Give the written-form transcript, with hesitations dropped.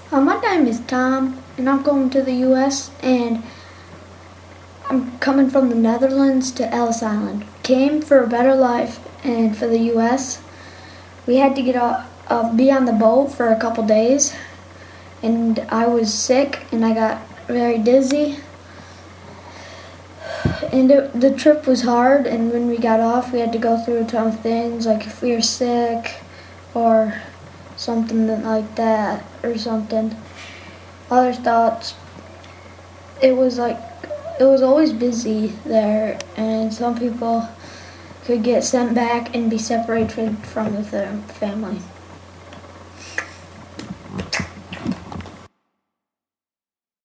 My name is Tom, and I'm going to the U.S. and I'm coming from the Netherlands to Ellis Island. Came for a better life, and for the U.S. we had to be on the boat for a couple days, and I was sick and I got very dizzy. And the trip was hard, and when we got off, we had to go through a ton of things, like if we were sick or something like that, or something. Other thoughts, it was always busy there, and some people could get sent back and be separated from their family.